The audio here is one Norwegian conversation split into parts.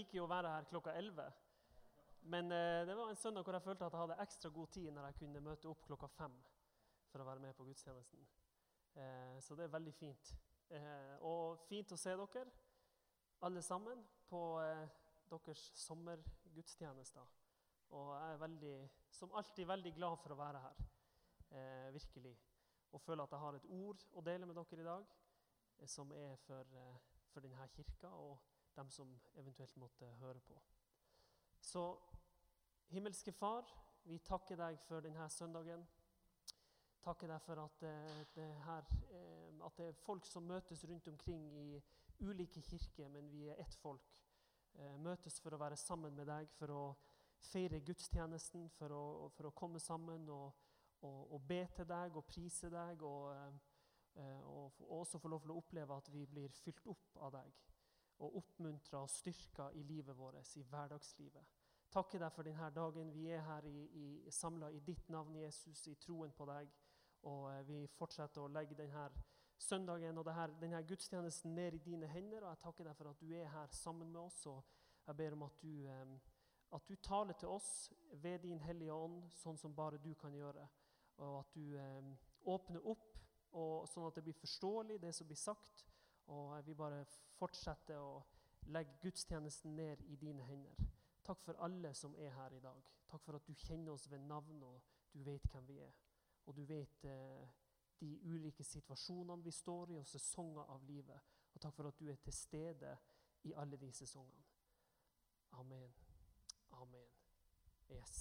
liker jo å være her klokka 11. Men det var en søndag hvor jeg følte at jeg hadde ekstra god tid når jeg kunne møte opp klokka 5 for å være med på gudstjenesten. Så det er veldig fint. Og fint å se dere, alle sammen, på deres sommergudstjenester. Og jeg er som alltid veldig glad for å være her, virkelig. Og føler at jeg har et ord å dele med dere i dag, som er for denne kirka og dem som eventuelt måtte høre på. Så, himmelske Far, vi takker deg for denne søndagen. Takker deg for at at det er folk som møtes rundt omkring i ulike kirker, men vi er ett folk. Møtes for å være sammen med deg, for å feire gudstjenesten, for å komme sammen og be til deg og prise deg, og også få lov til å oppleve at vi blir fylt opp av deg, og oppmuntret og styrket i livet vårt, i hverdagslivet. Takker deg for denne dagen. Vi er her samlet i ditt navn, Jesus, i troen på deg, og vi fortsetter å legge denne søndagen og denne gudstjenesten ned i dine hender, og jeg takker deg for at du er her sammen med oss, og jeg ber om at du taler til oss ved din hellige ånd, sånn som bare du kan gjøre, og at du åpner opp, og sånn at det blir forståelig, det som blir sagt, og vi bare fortsetter å legge gudstjenesten ned i dine hender. Takk for alle som er her i dag. Takk for at du kjenner oss ved navn, og du vet hvem vi er. Og du vet de ulike situasjonene vi står i, og sesonger av livet. Og takk for at du er til stede i alle de sesongene. Amen. Amen. Yes.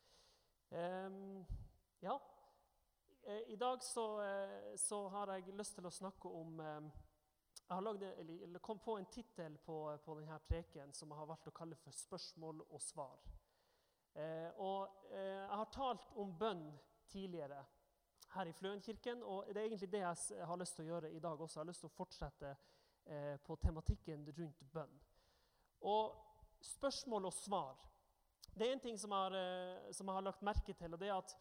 Ja, i dag så har jeg lyst til å snakke om jeg kom på en titel på denne preken som jeg har valgt å kalle for spørsmål og svar. Jeg har talt om bønn tidligere her i Fløenkirken, og det er egentlig det jeg har lyst til å gjøre i dag også. Jeg har lyst til å fortsette på tematikken rundt bønn. Og spørsmål og svar, det er en ting som jeg har lagt merke til, og det er at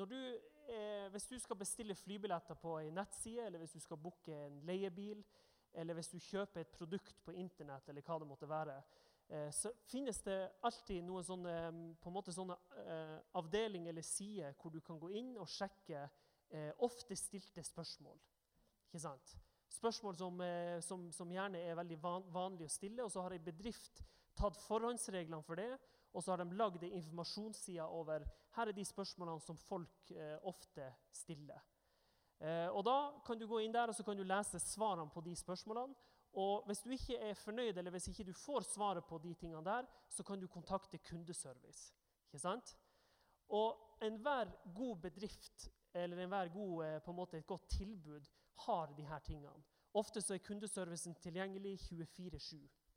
hvis du skal bestille flybilletter på en nettside, eller hvis du skal booke en leiebil, eller hvis du kjøper et produkt på internett, eller hva det måtte være, så finnes det alltid noen sånne avdeling eller side hvor du kan gå inn og sjekke ofte stilte spørsmål. Ikke sant? Spørsmål som gjerne er veldig vanlig å stille, og så har en bedrift tatt forhåndsreglene for det, og så har de laget en informasjonsside over her er de spørsmålene som folk ofte stiller. Og da kan du gå inn der, og så kan du lese svarene på de spørsmålene. Og hvis du ikke er fornøyd, eller hvis ikke du får svaret på de tingene der, så kan du kontakte kundeservice. Ikke sant? Og enhver god bedrift, eller enhver et godt tilbud, har de her tingene. Ofte så er kundeservicen tilgjengelig 24/7.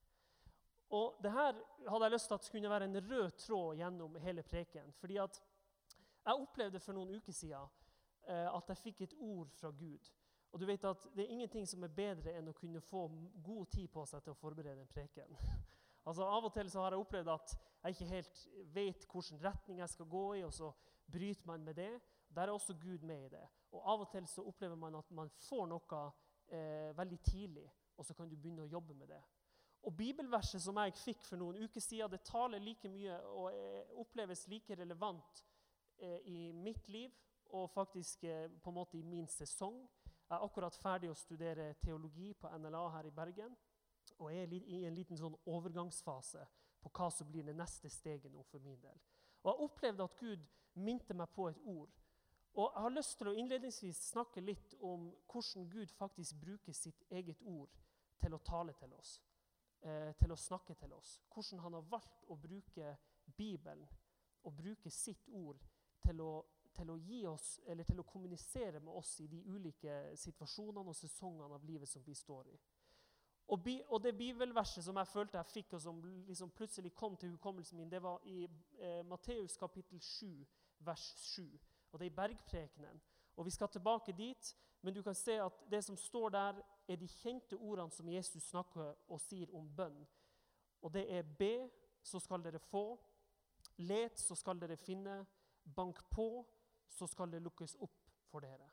Og det her hadde jeg lyst til at skulle være en rød tråd gjennom hele preken, fordi at jeg opplevde for noen uker siden at jeg fikk et ord fra Gud. Og du vet at det er ingenting som er bedre enn å kunne få god tid på seg til å forberede en preken. Altså av og til så har jeg opplevd at jeg ikke helt vet hvilken retning jeg skal gå i, og så bryter man med det. Der er også Gud med i det. Og av og til så opplever man at man får noe veldig tidlig, og så kan du begynne å jobbe med det. Og bibelverset som jeg fikk for noen uker siden, det taler like mye og oppleves like relevant i mitt liv, og faktisk på en måte i min sesong. Jeg er akkurat ferdig å studere teologi på NLA her i Bergen, og er i en liten sånn overgangsfase på hva som blir det neste steget nå for min del. Og jeg opplevde at Gud minte meg på et ord. Og jeg har lyst til å innledningsvis snakke litt om hvordan Gud faktisk bruker sitt eget ord til å tale til oss, til å snakke til oss. Hvordan han har valgt å bruke Bibelen og bruke sitt ord til å gi oss, eller til å kommunisere med oss i de ulike situasjonene og sesongene av livet som vi står i. Og det bibelverset som jeg følte jeg fikk, og som liksom plutselig kom til hukommelsen min, det var i Matteus kapittel 7, vers 7. Og det er i bergprekenen. Og vi skal tilbake dit, men du kan se at det som står der er de kjente ordene som Jesus snakker og sier om bønn. Og det er be, så skal dere få. Let, så skal dere finne. Bank på, så skal det lukkes opp for dere.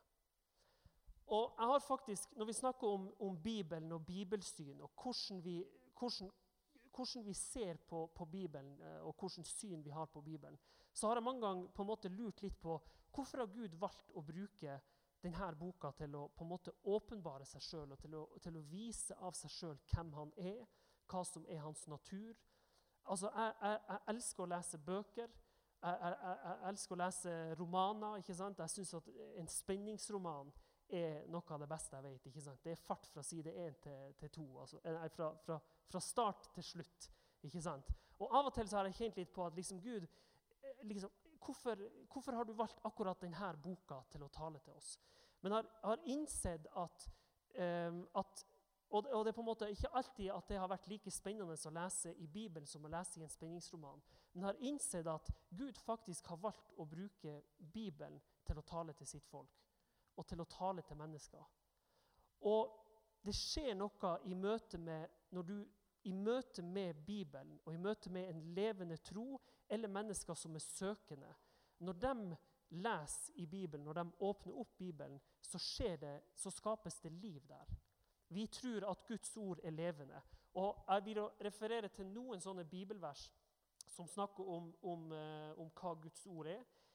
Og jeg har faktisk, når vi snakker om Bibelen og bibelsyn, og hvordan vi ser på Bibelen, og hvordan syn vi har på Bibelen, så har jeg mange ganger på en måte lurt litt på hvorfor har Gud valgt å bruke denne boka til å på en måte åpenbare seg selv, og til å vise av seg selv hvem han hva som hans natur. Altså, jeg elsker å lese bøker, jeg elsker å lese romaner, ikke sant? Jeg synes at en spenningsroman noe av det beste jeg vet, ikke sant? Det fart fra side 1 til 2, altså, fra start til slutt, ikke sant? Og av og til så har jeg kjent litt på at liksom Gud, liksom, hvorfor har du valgt akkurat denne boka til å tale til oss? Men jeg har innsett at og det på en måte ikke alltid at det har vært like spennende å lese i Bibelen som å lese i en spenningsroman. Men jeg har innsett at Gud faktisk har valgt å bruke Bibelen til å tale til sitt folk, og til å tale til mennesker. Og det skjer noe i møte med, når du i møte med Bibelen, og i møte med en levende tro, eller mennesker som søkende, når de leser i Bibelen, når de åpner opp Bibelen, så skapes det liv der. Vi tror at Guds ord levende. Og jeg vil referere til noen sånne bibelvers som snakker om hva Guds ord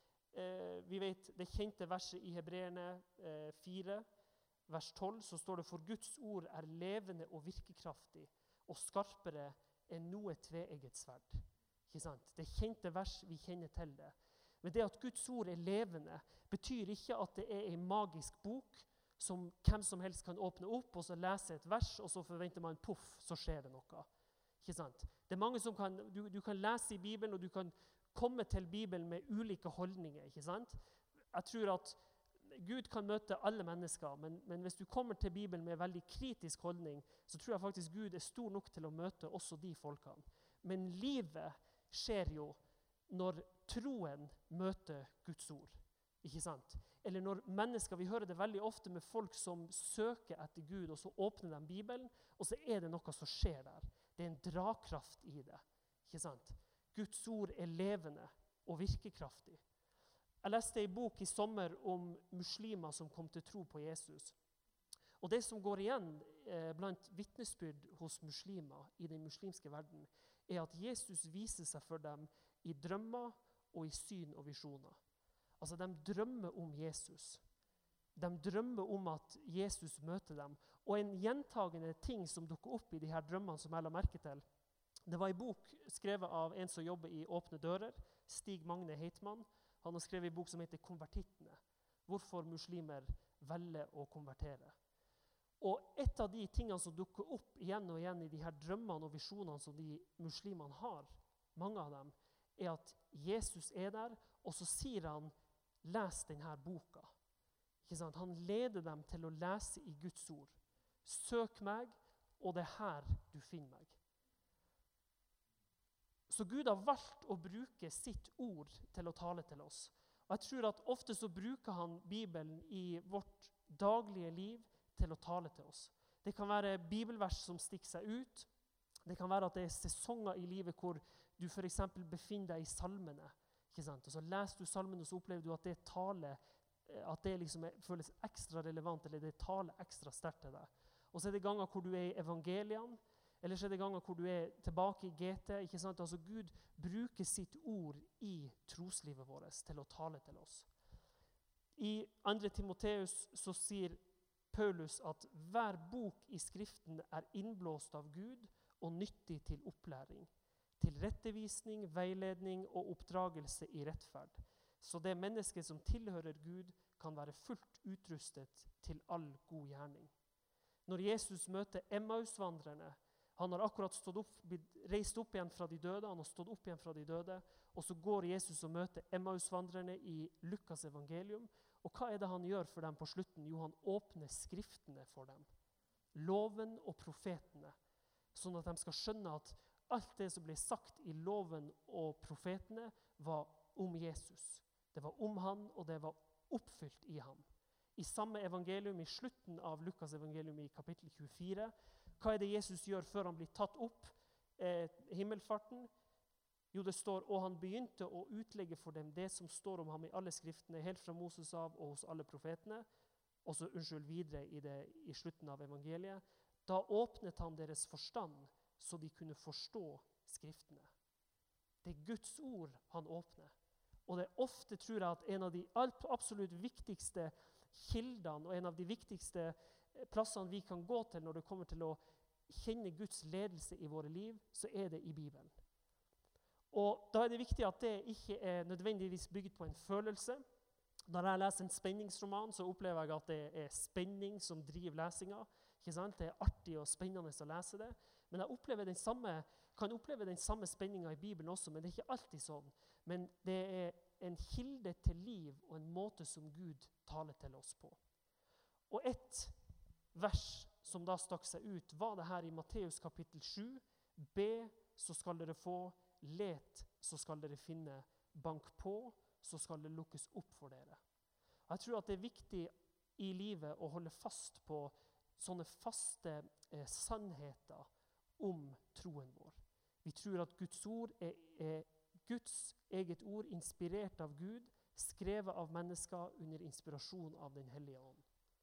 Vi vet det kjente verset i Hebreerne 4, vers 12, så står det: «For Guds ord levende og virkekraftig, og skarpere enn noe tveegget sverd.» Ikke sant? Det kjente vers, vi kjenner til det. Men det at Guds ord levende, betyr ikke at det en magisk bok, som hvem som helst kan åpne opp, og så lese et vers, og så forventer man puff, så skjer det noe. Ikke sant? Det mange som du kan lese i Bibelen, og du kan komme til Bibelen med ulike holdninger, ikke sant? Jeg tror at Gud kan møte alle mennesker, men hvis du kommer til Bibelen med en veldig kritisk holdning, så tror jeg faktisk Gud stor nok til å møte også de folkene. Men livet skjer jo når troen møter Guds ord, ikke sant? Eller når mennesker, vi hører det veldig ofte med folk som søker etter Gud, og så åpner de Bibelen, og så det noe som skjer der. Det en dragkraft i det, ikke sant? Guds ord levende og virkekraftig. Jeg leste en bok i sommer om muslimer som kom til tro på Jesus. Og det som går igjen blant vittnesbyrd hos muslimer i den muslimske verden, at Jesus viser seg for dem i drømmer og i syn og visjoner. Altså, de drømmer om Jesus. De drømmer om at Jesus møter dem. Og en gjentagende ting som dukker opp i de her drømmene som jeg la merke til, det var en bok skrevet av en som jobber i Åpne dører, Stig Magne Heitmann. Han har skrevet en bok som heter Konvertittene. Hvorfor muslimer velger å konvertere. Og et av de tingene som dukker opp igjen og igjen i de her drømmene og visjonene som de muslimene har, mange av dem, at Jesus der, og så sier han: les denne boka. Ikke sant? Han leder dem til å lese i Guds ord. Søk meg, og det her du finner meg. Så Gud har valgt å bruke sitt ord til å tale til oss. Og jeg tror at ofte så bruker han Bibelen i vårt daglige liv til å tale til oss. Det kan være bibelvers som stikker seg ut. Det kan være at det sesonger i livet hvor du for eksempel befinner deg i salmene. Ikke sant? Og så leser du salmen, og så opplever du at det taler, at det liksom føles ekstra relevant, eller det taler ekstra sterkt til deg. Og så det ganger hvor du i evangeliene, eller så det ganger hvor du tilbake i GT. Ikke sant? Altså Gud bruker sitt ord i troslivet vårt til å tale til oss. I 2. Timoteus så sier Paulus at hver bok i Skriften innblåst av Gud og nyttig til opplæring, til rettevisning, veiledning og oppdragelse i rettferd. Så det mennesket som tilhører Gud kan være fullt utrustet til all god gjerning. Når Jesus møter Emmausvandrerne, han har akkurat reist opp igjen fra de døde, han har stått opp igjen fra de døde, og så går Jesus og møter Emmausvandrerne i Lukas evangelium. Og hva det han gjør for dem på slutten? Jo, han åpner skriftene for dem. Loven og profetene. Sånn at de skal skjønne at alt det som ble sagt i loven og profetene var om Jesus. Det var om han, og det var oppfylt i ham. I samme evangelium, i slutten av Lukas evangelium i kapittel 24, hva det Jesus gjør før han blir tatt opp himmelfarten? Jo, det står: og han begynte å utlegge for dem det som står om ham i alle skriftene, helt fra Moses av og hos alle profetene, og så videre i slutten av evangeliet. Da åpnet han deres forstand, så de kunne forstå skriftene. Det er Guds ord han åpner. Og det er ofte, tror jeg, at en av de absolutt viktigste kildene, og en av de viktigste plassene vi kan gå til når det kommer til å kjenne Guds ledelse i våre liv, så er det i Bibelen. Og da er det viktig at det ikke er nødvendigvis bygget på en følelse. Når jeg leser en spenningsroman, så opplever jeg at det er spenning som driver lesinga. Ikke sant? Det er artig og spennende å lese det. Men jeg kan oppleve den samme spenninga i Bibelen også, men det er ikke alltid sånn. Men det er en kilde til liv og en måte som Gud taler til oss på. Og et vers som da stakk seg ut, var det her i Matteus kapittel 7. Be, så skal dere få. Let, så skal dere finne. Bank på, så skal det lukkes opp for dere. Jeg tror at det er viktig i livet å holde fast på sånne faste sannheter om troen vår. Vi tror at Guds ord er Guds eget ord, inspirert av Gud, skrevet av mennesker under inspirasjon av den hellige ånd.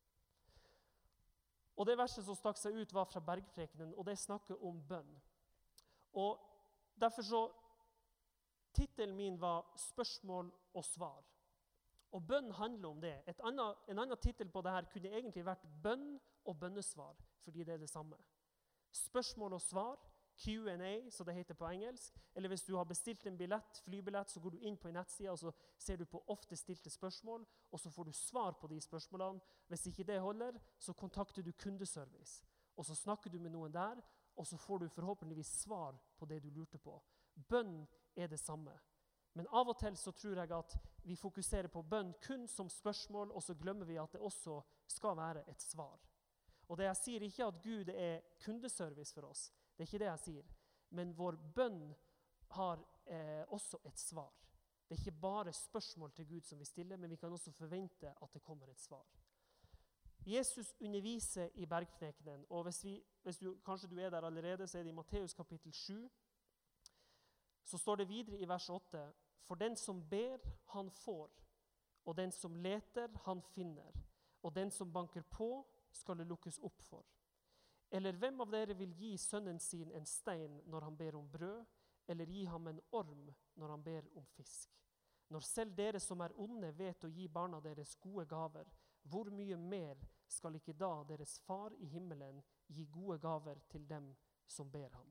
Og det verset som stakk seg ut var fra Bergprekenen, og det snakker om bønn. Og derfor så, titelen min var spørsmål og svar. Og bønn handler om det. En annen titel på det her kunne egentlig vært bønn og bønnesvar, fordi det er det samme. Spørsmål og svar, Q&A, så det heter på engelsk. Eller hvis du har bestilt en flybillett, så går du inn på en nettside, og så ser du på ofte stilte spørsmål, og så får du svar på de spørsmålene. Hvis ikke det holder, så kontakter du kundeservice. Og så snakker du med noen der, og så får du forhåpentligvis svar på det du lurte på. Bønn er det samme. Men av og til så tror jeg at vi fokuserer på bønn kun som spørsmål, og så glemmer vi at det også skal være et svar. Og det jeg sier ikke at Gud er kundeservice for oss. Det er ikke det jeg sier. Men vår bønn har også et svar. Det er ikke bare spørsmål til Gud som vi stiller, men vi kan også forvente at det kommer et svar. Jesus underviser i Bergprekenen, og kanskje du er der allerede, så er det i Matteus kapittel 7. Så står det videre i vers 8, for den som ber, han får, og den som leter, han finner, og den som banker på, skal det lukkes opp for. Eller hvem av dere vil gi sønnen sin en stein når han ber om brød, eller gi ham en orm når han ber om fisk? Når selv dere som er onde vet å gi barna deres gode gaver, hvor mye mer skal ikke da deres far i himmelen gi gode gaver til dem som ber ham?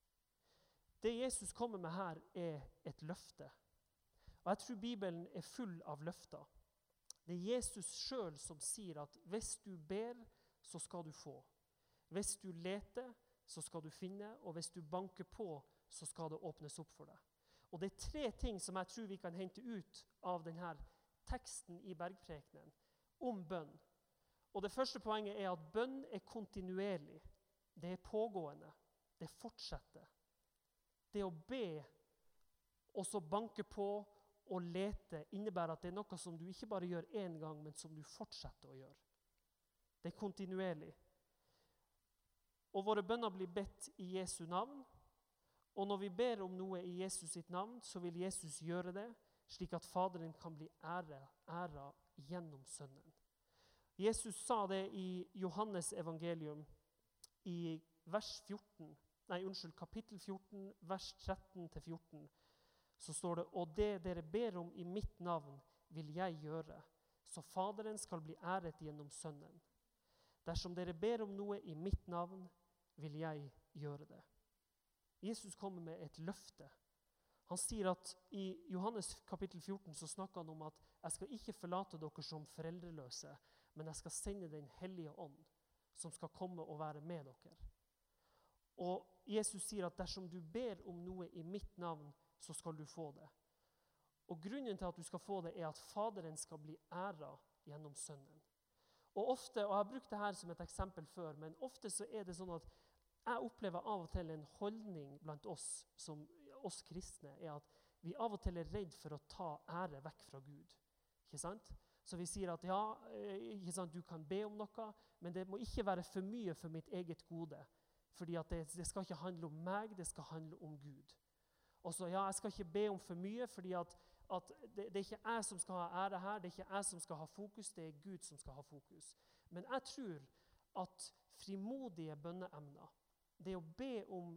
Det Jesus kommer med her er et løfte. Og jeg tror Bibelen er full av løfter. Det er Jesus selv som sier at hvis du ber, så skal du få. Hvis du leter, så skal du finne, og hvis du banker på, så skal det åpnes opp for deg. Og det er 3 ting som jeg tror vi kan hente ut av denne teksten i Bergprekenen om bønn. Og det første poenget er at bønn er kontinuerlig. Det er pågående. Det fortsetter. Det å be, og så banke på og lete, innebærer at det er noe som du ikke bare gjør en gang, men som du fortsetter å gjøre. Det er kontinuerlig. Og våre bønner blir bedt i Jesu navn. Og når vi ber om noe i Jesus sitt navn, så vil Jesus gjøre det, slik at Faderen kan bli æret gjennom Sønnen. Jesus sa det i Johannes evangelium i kapittel 14, vers 13-14. Så står det, og det dere ber om i mitt navn vil jeg gjøre, så Faderen skal bli æret gjennom Sønnen. Dersom dere ber om noe i mitt navn, vil jeg gjøre det. Jesus kommer med et løfte. Han sier at i Johannes kapittel 14 så snakker han om at jeg skal ikke forlate dere som foreldreløse, men jeg skal sende den hellige ånd, som skal komme og være med dere. Og Jesus sier at dersom du ber om noe i mitt navn, så skal du få det. Og grunnen til at du skal få det er at Faderen skal bli æret gjennom Sønnen. Og ofte, og jeg har brukt det her som et eksempel før, men ofte så er det sånn at jeg opplever av og til en holdning blant oss, som oss kristne, er at vi av og til er redd for å ta ære vekk fra Gud. Ikke sant? Så vi sier at ja, ikke sant, du kan be om noe, men det må ikke være for mye for mitt eget gode. Fordi at det skal ikke handle om meg, det skal handle om Gud. Og så ja, jeg skal ikke be om for mye, fordi at det er ikke jeg som skal ha ære her, det er ikke jeg som skal ha fokus, det er Gud som skal ha fokus. Men jeg tror at frimodige bønneemner, det å be om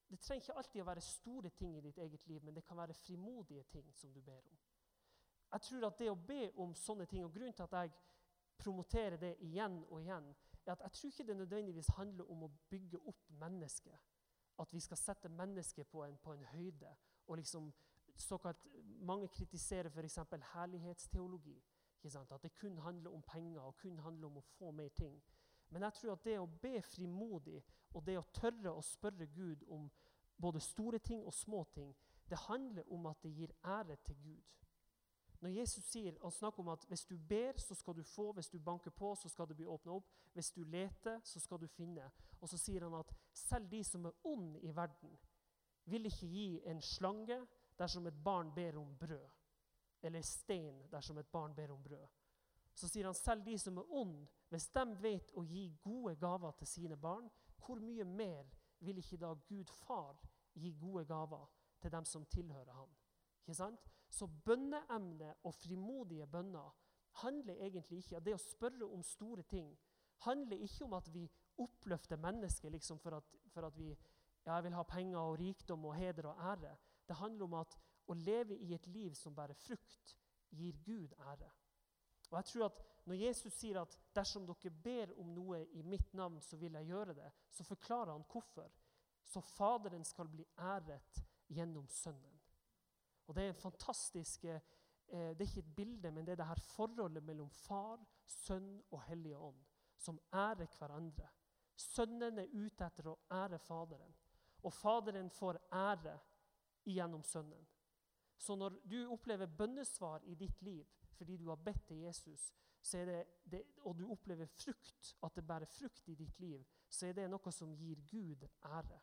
det trenger ikke alltid å være store ting i ditt eget liv, men det kan være frimodige ting som du ber om. Jeg tror at det å be om sånne ting, og grunnen til at jeg promoterer det igjen og igjen, er at jeg tror ikke det nødvendigvis handler om å bygge opp mennesket. At vi skal sette mennesket på en høyde, og liksom såkalt, mange kritiserer for eksempel herlighetsteologi, ikke sant? At det kun handler om penger, og kun handler om å få mer ting. Men jeg tror at det å be frimodig, og det å tørre å spørre Gud om både store ting og små ting, det handler om at det gir ære til Gud. Når Jesus sier, han snakker om at hvis du ber, så skal du få, hvis du banker på, så skal det bli åpnet opp, hvis du leter, så skal du finne. Og så sier han at selv de som er onde i verden, vil ikke gi en slange dersom et barn ber om brød, eller stein dersom et barn ber om brød. Så sier han selv de som er onde, hvis de vet å gi gode gaver til sine barn, hvor mye mer vil ikke da Gud far gi gode gaver til dem som tilhører han? Ikke sant? Så bønneemne og frimodige bønner handler egentlig ikke, det å spørre om store ting, handler ikke om at vi oppløfter mennesket liksom for at vi jeg vil ha penger og rikdom og heder og ære. Det handler om at å leve i et liv som bærer frukt, gir Gud ære. Og jeg tror at når Jesus sier at dersom dere ber om noe i mitt navn, så vil jeg gjøre det, så forklarer han hvorfor. Så Faderen skal bli æret gjennom Sønnen. Og det er en fantastisk, det er ikke et bilde, men det er det her forholdet mellom Far, Sønn og Hellige Ånd, som ærer hverandre. Sønnen er ute etter å ære Faderen, og Faderen får ære gjennom Sønnen. Så når du opplever bønnesvar i ditt liv, fordi du har bedt til Jesus, så er det, og du opplever frukt, at det bærer frukt i ditt liv, så er det noe som gir Gud ære.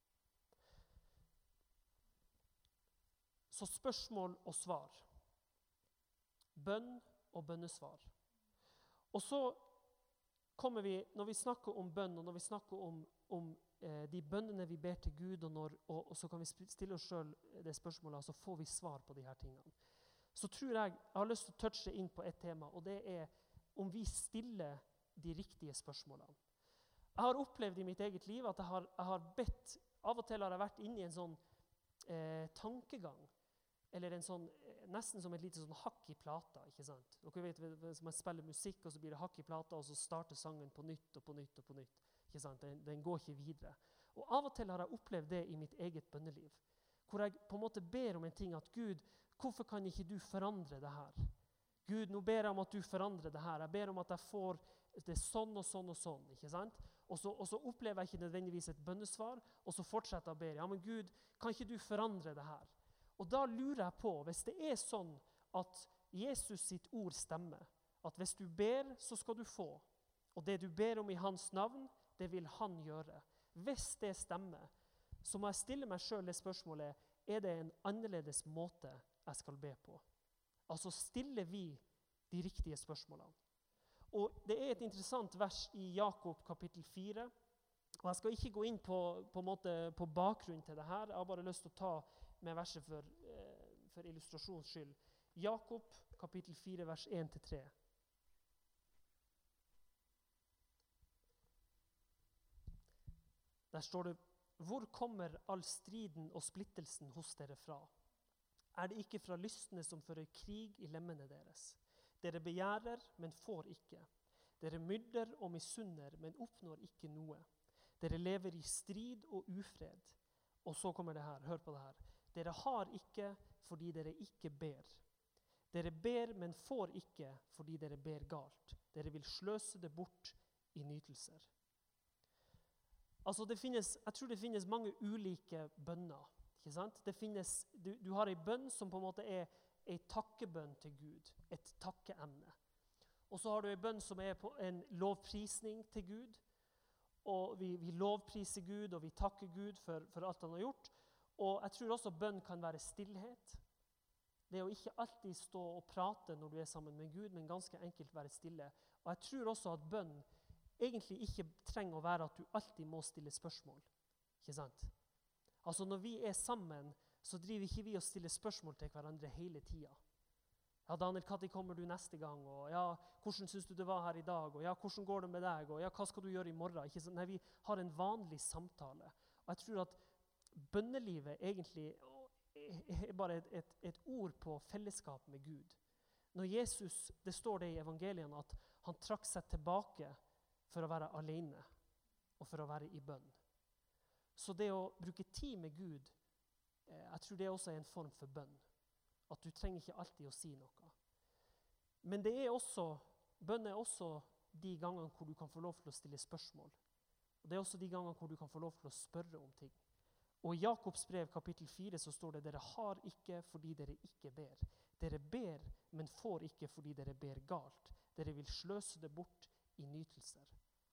Så spørsmål og svar. Bønn og bønnesvar. Og så kommer vi, når vi snakker om bønn, og når vi snakker om de bønnene vi ber til Gud, og så kan vi stille oss selv det spørsmålet, så får vi svar på de her tingene. Så tror jeg har lyst til å touche inn på et tema, og det er om vi stiller de riktige spørsmålene. Jeg har opplevd i mitt eget liv at jeg har bedt, av og til har jeg vært inne i en sånn tankegang, eller en sånn, nesten som et lite sånn hakk i plata, ikke sant? Dere vet, hvis man spiller musikk, og så blir det hakk i plata, og så starter sangen på nytt og på nytt og på nytt. Ikke sant? Den går ikke videre. Og av og til har jeg opplevd det i mitt eget bønneliv, hvor jeg på en måte ber om en ting at Gud, hvorfor kan ikke du forandre det her? Gud, nå ber jeg om at du forandrer det her. Jeg ber om at jeg får det sånn og sånn og sånn, ikke sant? Og så opplever jeg ikke nødvendigvis et bønnesvar, og så fortsetter jeg å be. Ja, men Gud, kan ikke du forandre det her? Og da lurer jeg på, hvis det er sånn at Jesus sitt ord stemmer, at hvis du ber, så skal du få. Og det du ber om i hans navn, det vil han gjøre. Hvis det stemmer, så må jeg stille meg selv det spørsmålet, er det en annerledes måte jeg skal be på? Altså stiller vi de riktige spørsmålene. Og det er et interessant vers i Jakob kapittel 4, og jeg skal ikke gå inn på bakgrunnen til det her, jeg har bare lyst til å ta med verset for illustrasjons skyld. Jakob kapittel 4 vers 1-3. Der står det, hvor kommer all striden og splittelsen hos dere fra? Er det ikke fra lystne som fører krig i lemmene deres? Dere begjærer, men får ikke. Dere myrder og misunner, men oppnår ikke noe. Dere lever i strid og ufred. Og så kommer det her, hør på det her. Dere har ikke fordi dere ikke ber. Dere ber, men får ikke fordi dere ber galt. Dere vil sløse det bort i nytelser. Altså jeg tror det finnes mange ulike bønner, ikke sant? Det finnes, du har en bønn som på en måte er en takkebønn til Gud, et takkeemne. Og så har du en bønn som er på en lovprisning til Gud, og vi lovpriser Gud, og vi takker Gud for alt han har gjort. Og jeg tror også bønn kan være stillhet. Det å ikke alltid stå og prate når du er sammen med Gud, men ganske enkelt være stille. Og jeg tror også at bønn egentlig ikke trenger å være at du alltid må stille spørsmål. Ikke sant? Altså når vi er sammen, så driver ikke vi og stiller spørsmål til hverandre hele tiden. Ja, Daniel, hva kommer du neste gang? Og ja, hvordan synes du det var her i dag? Og ja, hvordan går det med deg? Og ja, hva skal du gjøre i morgen? Ikke sant? Nei, vi har en vanlig samtale. Og jeg tror at bønnelivet egentlig er bare et ord på fellesskap med Gud. Når Jesus, det står det i evangeliene, at han trakk seg tilbake for å være alene og for å være i bønn. Så det å bruke tid med Gud, jeg tror det også er en form for bønn. At du trenger ikke alltid å si noe. Men det er også, bønn er også de gangene hvor du kan få lov til å stille spørsmål. Og det er også de gangene hvor du kan få lov til å spørre om ting. Og i Jakobs brev kapittel 4 så står det, dere har ikke fordi dere ikke ber. Dere ber, men får ikke fordi dere ber galt. Dere vil sløse det bort i nytelser.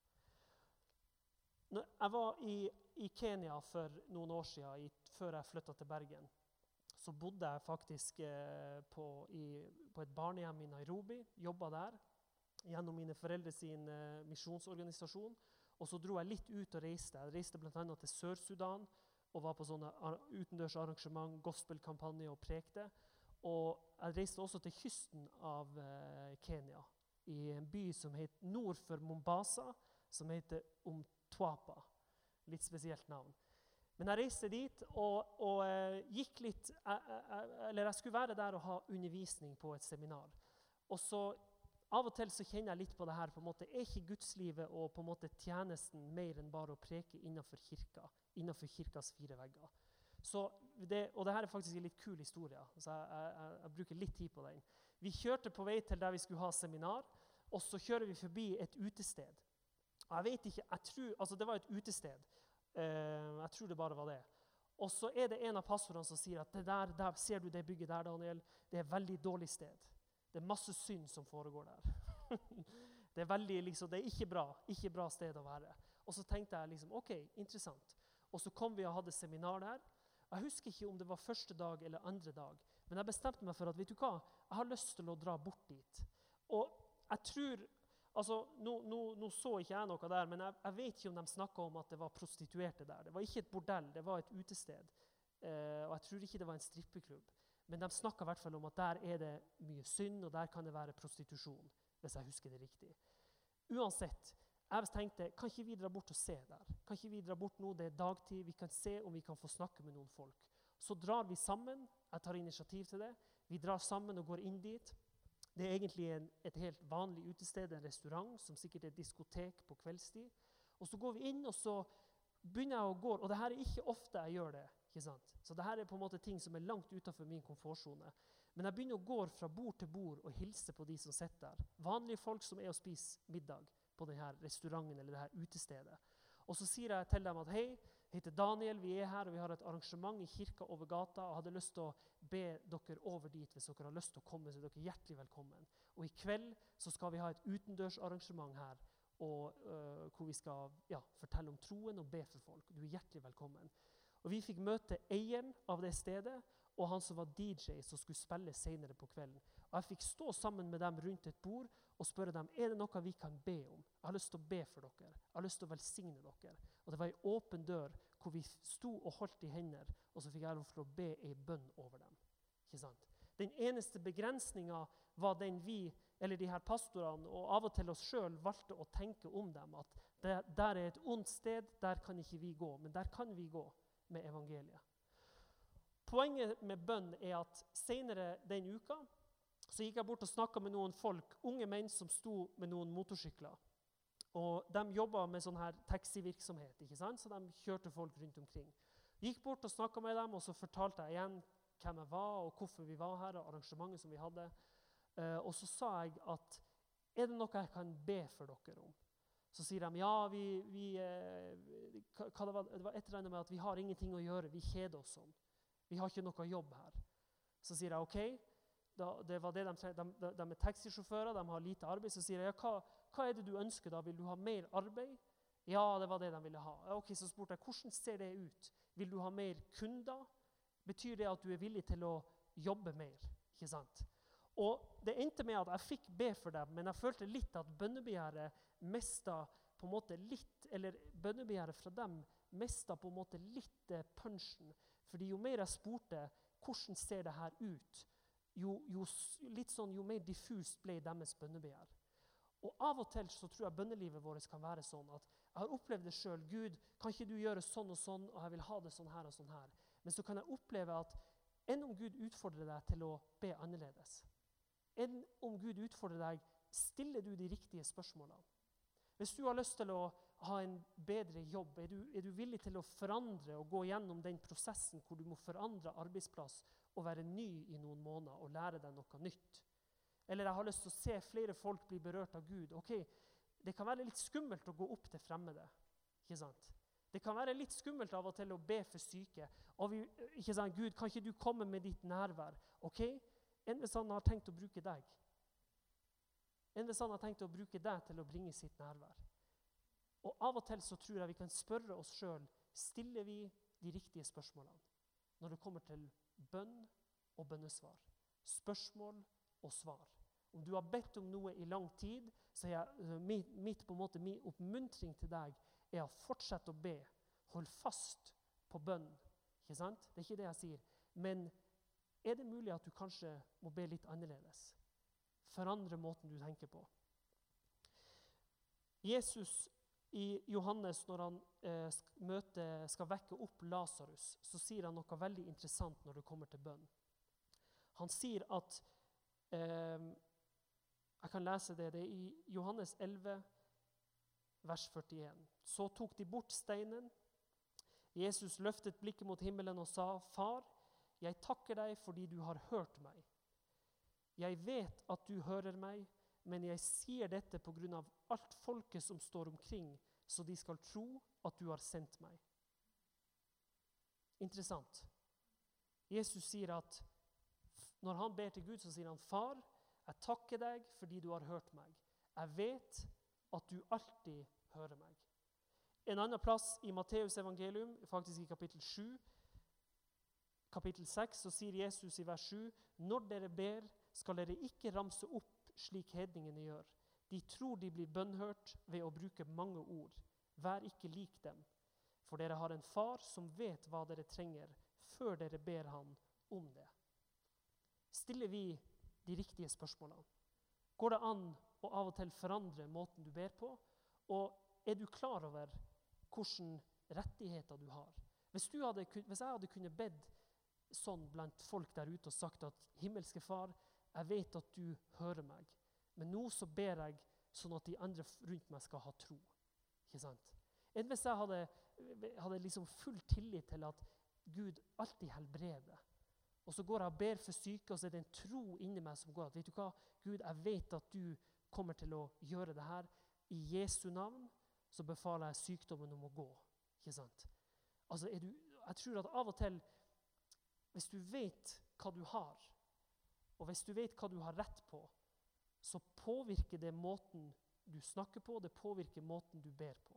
Når jeg var i Kenya for noen år siden, før jeg flyttet til Bergen, så bodde jeg faktisk på et barnehjem i Nairobi, jobbet der, gjennom mine foreldre sin misjonsorganisasjon, og så dro jeg litt ut og reiste. Jeg reiste blant annet til Sør-Sudan, og var på sånne utendørs arrangement, gospelkampanje og prekte. Og jeg reiste også til kysten av Kenya, i en by som heter nord for Mombasa, som heter Mtwapa. Litt spesielt navn. Men jeg reiste dit og gikk litt, eller jeg skulle være der og ha undervisning på et seminar. Og så av og til så kjenner jeg litt på det her, på en måte, er ikke Gudslivet og på en måte tjenesten mer enn bare å preke innenfor kirkas 4 vegger. Så og det her er faktisk en litt kul historie, så jeg bruker litt tid på den. Vi kjørte på vei til der vi skulle ha seminar, og så kjører vi forbi et utested. Jeg vet ikke, det var et utested. Jeg tror det bare var det. Og så er det en av pastorene som sier at der ser du det bygget der, Daniel, det er et veldig dårlig sted. Det er masse synd som foregår der. Det er veldig, det er ikke bra sted å være. Og så tenkte jeg ok, interessant. Og så kom vi og hadde seminar der. Jeg husker ikke om det var første dag eller andre dag, men jeg bestemte meg for at, vet du hva, jeg har lyst til å dra bort dit. Og jeg tror, nå så ikke jeg noe der, men jeg vet ikke om de snakket om at det var prostituerte der. Det var ikke et bordell, det var et utested. Og jeg tror ikke det var en strippeklubb. Men de snakket i hvert fall om at der er det mye synd, og der kan det være prostitusjon, hvis jeg husker det riktig. Uansett, jeg tenkte, kan ikke vi dra bort og se der? Kan ikke vi dra bort nå, det er dagtid, vi kan se om vi kan få snakke med noen folk. Så drar vi sammen, jeg tar initiativ til det, vi drar sammen og går inn dit. Det er egentlig et helt vanlig utested, en restaurant, som sikkert er et diskotek på kveldstid. Og så går vi inn, og så begynner jeg å gå, og det her er ikke ofte jeg gjør det, ikke sant? Så det her er på en måte ting som er langt utenfor min komfortzone. Men jeg begynner å gå fra bord til bord og hilse på de som sitter der. Vanlige folk som er og spiser middag på denne restauranten eller dette utestedet. Og så sier jeg til dem at hei, jeg heter Daniel, vi er her og vi har et arrangement i kirka over gata og hadde lyst til å be dere over dit hvis dere har lyst til å komme, så er dere hjertelig velkommen. Og i kveld så skal vi ha et utendørs arrangement her, og, hvor vi skal fortelle om troen og be for folk. Du er hjertelig velkommen. Og vi fikk møte eieren av det stedet, og han som var DJ som skulle spille senere på kvelden. Og jeg fikk stå sammen med dem rundt et bord og spørre dem, er det noe vi kan be om? Jeg har lyst til å be for dere. Jeg har lyst til å velsigne dere. Og det var en åpen dør hvor vi sto og holdt i hender, og så fikk jeg lov til å be en bønn over dem. Ikke sant? Den eneste begrensningen var den vi, eller de her pastorene, og av og til oss selv valgte å tenke om dem, at der er et ondt sted, der kan ikke vi gå, men der kan vi gå med evangeliet. Poenget med bønn er at senere den uka så gikk jeg bort og snakket med noen folk, unge menn som sto med noen motorsykler. Og de jobbet med sånn her taxivirksomhet, ikke sant? Så de kjørte folk rundt omkring. Gikk bort og snakket med dem, og så fortalte jeg igjen hvem jeg var, og hvorfor vi var her, og arrangementet som vi hadde. Og så sa jeg at, er det noe jeg kan be for dere om? Så sier de, ja, det var et eller annet med at vi har ingenting å gjøre, vi kjeder oss sånn. Vi har ikke noe jobb her. Så sier jeg, ok, det var det de er taxisjåfører, de har lite arbeid. Så sier jeg, ja, hva er det du ønsker da? Vil du ha mer arbeid? Ja, det var det de ville ha. Ok, så spurte jeg, hvordan ser det ut? Vil du ha mer kunder? Betyr det at du er villig til å jobbe mer? Ikke sant? Og det endte med at jeg fikk be for dem, men jeg følte litt at bønnebegjæret mistet på en måte litt, eller bønnebegjæret fra dem mistet på en måte litt punchen. Fordi jo mer jeg spurte, hvordan ser det her ut, jo mer diffust ble deres bønnebegjær. Og av og til så tror jeg bønnelivet vårt kan være sånn at jeg har opplevd det selv. Gud, kan ikke du gjøre sånn og sånn, og jeg vil ha det sånn her og sånn her. Men så kan jeg oppleve at enn om Gud utfordrer deg til å be annerledes. Enn om Gud utfordrer deg, stiller du de riktige spørsmålene. Hvis du har lyst til å ha en bedre jobb, er du villig til å forandre og gå gjennom den prosessen hvor du må forandre arbeidsplass og være ny i noen måneder og lære deg noe nytt? Eller jeg har lyst til å se flere folk bli berørt av Gud. Ok, det kan være litt skummelt å gå opp til fremmede, ikke sant? Det kan være litt skummelt av og til å be for syke. Og ikke sant, Gud, kan ikke du komme med ditt nærvær? Ok, enn hvis han har tenkt å bruke deg? Enn hvis han har tenkt å bruke deg til å bringe sitt nærvær? Og av og til så tror jeg vi kan spørre oss selv, stiller vi de riktige spørsmålene når det kommer til bønn og bønnesvar? Spørsmål og svar. Om du har bedt om noe i lang tid, så er min oppmuntring til deg er å fortsette å be. Hold fast på bønn. Ikke sant? Det er ikke det jeg sier. Men er det mulig at du kanskje må be litt annerledes? Forandre måten du tenker på. Jesus i Johannes, når han skal vekke opp Lazarus, så sier han noe veldig interessant når det kommer til bønn. Han sier at jeg kan lese det er i Johannes 11, vers 41. Så tok de bort steinen. Jesus løftet blikket mot himmelen og sa, Far, jeg takker deg fordi du har hørt meg. Jeg vet at du hører meg, men jeg sier dette på grunn av alt folket som står omkring, så de skal tro at du har sendt meg. Interessant. Jesus sier at når han ber til Gud, så sier han, Far, jeg takker deg fordi du har hørt meg. Jeg vet at du alltid hører meg. En annen plass i Matteus evangelium, faktisk i kapittel 7, kapittel 6, så sier Jesus i vers 7, når dere ber, skal dere ikke ramse opp slik hedningene gjør. De tror de blir bønnhørt ved å bruke mange ord. Vær ikke lik dem, for dere har en far som vet hva dere trenger, før dere ber han om det. Stiller vi de riktige spørsmålene? Går det an å av og til forandre måten du ber på? Og er du klar over hvilke rettigheter du har? Hvis jeg hadde kunnet bedt sånn blant folk der ute og sagt at himmelske far, jeg vet at du hører meg, men nå så ber jeg sånn at de andre rundt meg skal ha tro. Ikke sant? Enn hvis jeg hadde liksom full tillit til at Gud alltid helbreder. Og så går jeg og ber for syke, og så er det en tro inni meg som går at, vet du hva, Gud, jeg vet at du kommer til å gjøre det her. I Jesu navn så befaler jeg sykdommen om å gå. Ikke sant? Altså, jeg tror at av og til, hvis du vet hva du har, og hvis du vet hva du har rett på, så påvirker det måten du snakker på, det påvirker måten du ber på.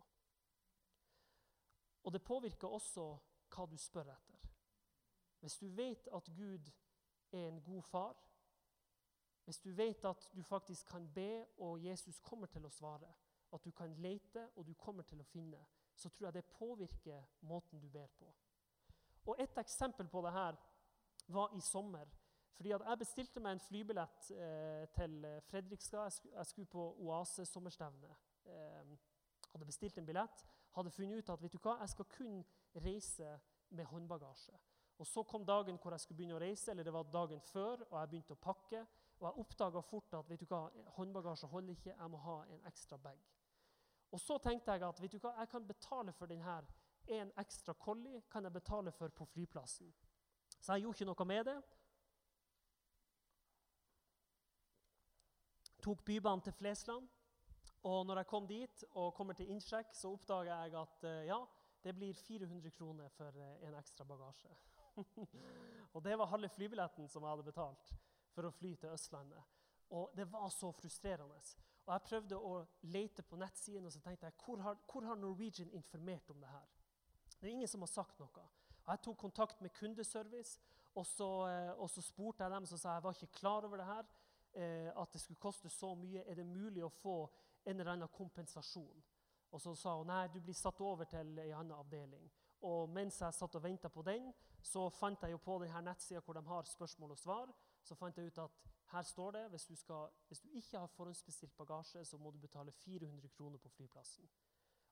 Og det påvirker også hva du spør etter. Hvis du vet at Gud er en god far, hvis du vet at du faktisk kan be, og Jesus kommer til å svare, at du kan lete, og du kommer til å finne, så tror jeg det påvirker måten du ber på. Og et eksempel på det her var i sommer, fordi at jeg bestilte meg en flybillett til Fredrikstad. Jeg skulle på Oase sommerstevne. Hadde bestilt en billett, hadde funnet ut at, vet du hva, jeg skal kun reise med håndbagasje. Og så kom dagen hvor jeg skulle begynne å reise, eller det var dagen før, og jeg begynte å pakke, og jeg oppdaget fort at, vet du hva, håndbagasje holder ikke, jeg må ha en ekstra bag. Og så tenkte jeg at, vet du hva, jeg kan betale for den her, en ekstra kolli kan jeg betale for på flyplassen. Så jeg gjorde ikke noe med det. Tok bybanen til Flesland, og når jeg kom dit og kommer til innsjekk, så oppdager jeg at ja, det blir 400 kroner for en ekstra bagasje. Og det var halve flybilletten som jeg hadde betalt for å fly til Østlandet. Og det var så frustrerende. Og jeg prøvde å lete på nettsiden, og så tenkte jeg, hvor har Norwegian informert om det her? Det er ingen som har sagt noe. Og jeg tok kontakt med kundeservice, og så spurte jeg dem, så sa jeg var ikke klar over det her, at det skulle koste så mye. Er det mulig å få en eller annen kompensasjon? Og så sa hun, nei, du blir satt over til en annen avdeling. Og mens jeg satt og ventet på den, så fant jeg jo på denne nettsiden hvor de har spørsmål og svar, så fant jeg ut at her står det, hvis du ikke har forhåndsbestilt bagasje, så må du betale 400 kroner på flyplassen.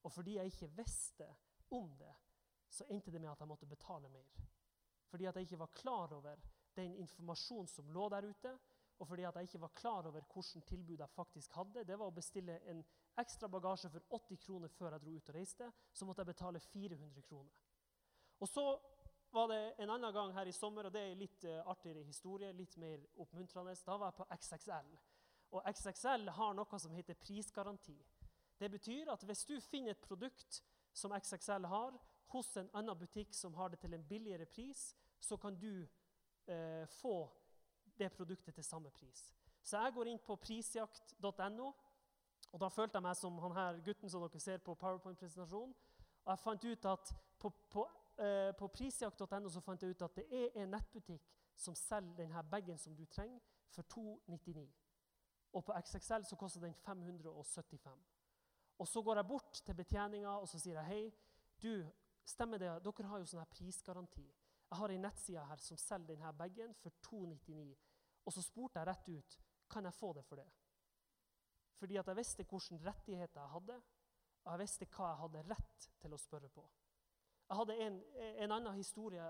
Og fordi jeg ikke visste om det, så endte det med at jeg måtte betale mer. Fordi at jeg ikke var klar over den informasjonen som lå der ute, og fordi at jeg ikke var klar over hvilket tilbud jeg faktisk hadde. Det var å bestille en ekstra bagasje for 80 kroner før jeg dro ut og reiste, så måtte jeg betale 400 kroner. Og så var det en annen gang her i sommer, og det er litt artigere historie, litt mer oppmuntrende. Da var jeg på XXL. Og XXL har noe som heter prisgaranti. Det betyr at hvis du finner et produkt som XXL har, hos en annen butikk som har det til en billigere pris, så kan du få det produktet til samme pris. Så jeg går inn på prisjakt.no, og da følte jeg meg som han her gutten som dere ser på PowerPoint-presentasjonen. Og jeg fant ut at på prisjakt.no så fant jeg ut at det er en nettbutikk som selger denne bagen som du trenger for 299. Og på XXL så koster den 575. Og så går jeg bort til betjeningen, og så sier jeg, hei, du, stemmer det, dere har jo sånn her prisgaranti. Jeg har en nettside her som selger denne bagen for 299. Og så spurte jeg rett ut, kan jeg få det for det? Fordi at jeg visste hvilke rettigheter jeg hadde, og jeg visste hva jeg hadde rett til å spørre på. Jeg hadde en annen historie,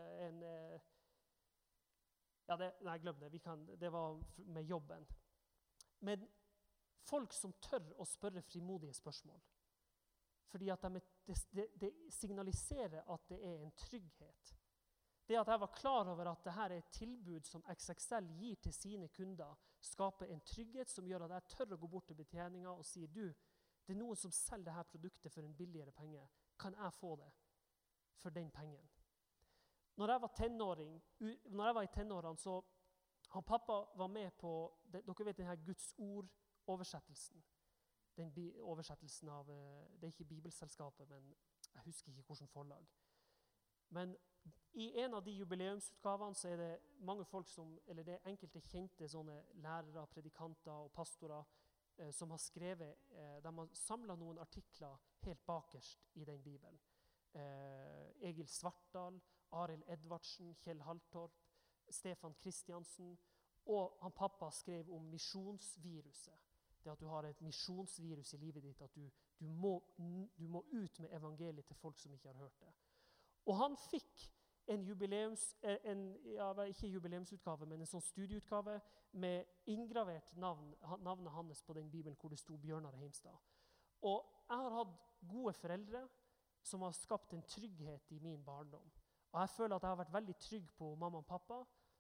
nei, glem det, det var med jobben. Men folk som tør å spørre frimodige spørsmål, fordi at det signaliserer at det er en trygghet. Det at jeg var klar over at dette er et tilbud som XXL gir til sine kunder, skaper en trygghet som gjør at jeg tør å gå bort til betjeningen og si, du, det er noen som selger dette produktet for en billigere penge. Kan jeg få det for den pengen? Når jeg var i tenårene, så han pappa var med på, dere vet denne Guds ord-oversettelsen. Den oversettelsen av, det er ikke Bibelselskapet, men jeg husker ikke hvilken forlag. Men i en av de jubileumsutgavene så er det mange folk eller det er enkelte kjente sånne lærere, predikanter og pastorer som har skrevet, de har samlet noen artikler helt bakerst i den Bibelen. Egil Svartdal, Arild Edvardsen, Kjell Haltorp, Stefan Kristiansen, og han pappa skrev om misjonsviruset. Det at du har et misjonsvirus i livet ditt, at du må ut med evangeliet til folk som ikke har hørt det. Og han fikk en ikke jubileumsutgave, men en sånn studieutgave med inngravert navnet hans på den Bibelen hvor det stod Bjørnar Heimstad. Og jeg har hatt gode foreldre som har skapt en trygghet i min barndom. Og jeg føler at jeg har vært veldig trygg på mamma og pappa,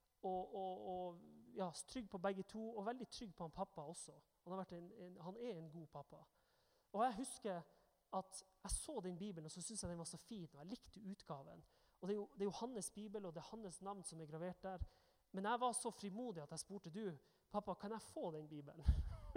og ja, trygg på begge to, og veldig trygg på han pappa også. Han er en god pappa. Og jeg husker at jeg så den Bibelen, og så synes jeg den var så fin, og jeg likte utgaven. Og det er jo hans Bibel, og det er hans navn som er gravert der. Men jeg var så frimodig at jeg spurte, du, pappa, kan jeg få den Bibelen?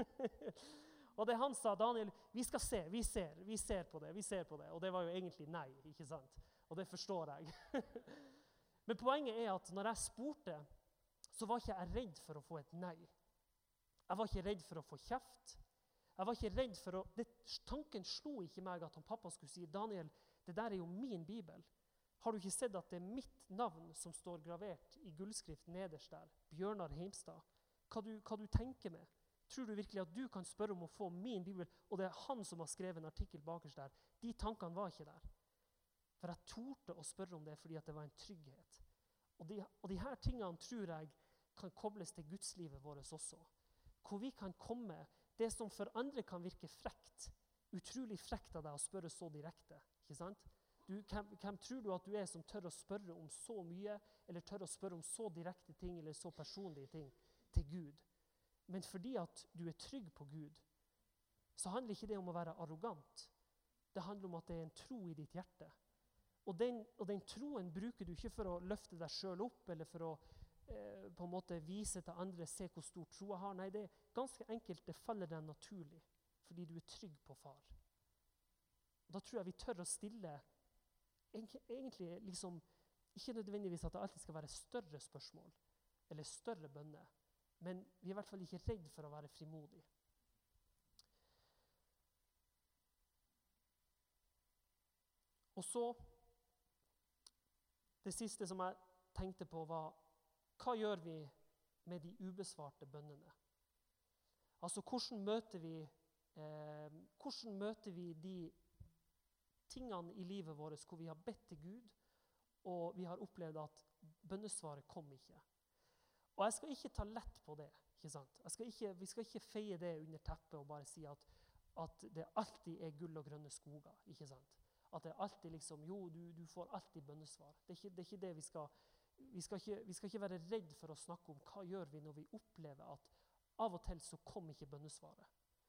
Og det han sa, Daniel, vi skal se, vi ser på det. Og det var jo egentlig nei, ikke sant? Og det forstår jeg. Men poenget er at når jeg spurte, så var ikke jeg redd for å få et nei. Jeg var ikke redd for å få kjeft. Jeg var ikke redd for tanken slo ikke meg at han pappa skulle si, Daniel, det der er jo min Bibel. Har du ikke sett at det er mitt navn som står gravert i gullskrift nederst der? Bjørnar Heimstad. Hva du tenker med? Tror du virkelig at du kan spørre om å få min Bibel, og det er han som har skrevet en artikkel bakerst der? De tankene var ikke der. For jeg torde å spørre om det fordi at det var en trygghet. Og de her tingene tror jeg kan kobles til gudslivet vårt også. Hvor vi kan komme, det som for andre kan virke frekt, utrolig frekt av deg å spørre så direkte, ikke sant? Hvem tror du at du er som tør å spørre om så mye, eller tør å spørre om så direkte ting, eller så personlige ting til Gud? Men fordi at du er trygg på Gud, så handler ikke det om å være arrogant. Det handler om at det er en tro i ditt hjerte. Og den troen bruker du ikke for å løfte deg selv opp, eller for å på en måte vise til andre, se hvor stor tro jeg har. Nei, det er ganske enkelt, det faller deg naturlig, fordi du er trygg på far. Og da tror jeg vi tør å stille, egentlig liksom, ikke nødvendigvis at det alltid skal være større spørsmål, eller større bønner, men vi er i hvert fall ikke redd for å være frimodig. Og så, det siste som jeg tenkte på var, hva gjør vi med de ubesvarte bønnene? Altså, hvordan møter vi de tingene i livet vårt hvor vi har bedt til Gud, og vi har opplevd at bønnesvaret kom ikke. Og jeg skal ikke ta lett på det, ikke sant? Vi skal ikke feie det under teppet og bare si at det alltid er gull og grønne skoger, ikke sant? At det alltid liksom, jo, du får alltid bønnesvar. Det er ikke det vi skal. Vi skal ikke være redd for å snakke om hva gjør vi når vi opplever at av og til så kom ikke bønnesvaret.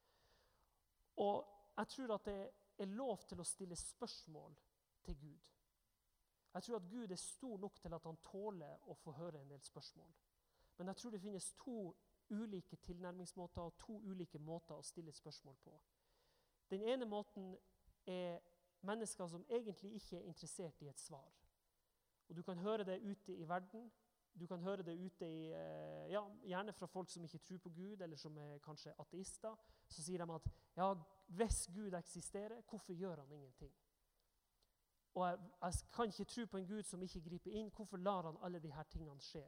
Og jeg tror at det er lov til å stille spørsmål til Gud. Jeg tror at Gud er stor nok til at han tåler å få høre en del spørsmål. Men jeg tror det finnes to ulike tilnærmingsmåter og to ulike måter å stille spørsmål på. Den ene måten er mennesker som egentlig ikke er interessert i et svar. Og du kan høre det ute i verden. Du kan høre det ute i, gjerne fra folk som ikke tror på Gud, eller som er kanskje ateister. Så sier de at, ja, hvis Gud eksisterer, hvorfor gjør han ingenting? Og jeg kan ikke tro på en Gud som ikke griper inn. Hvorfor lar han alle de her tingene skje?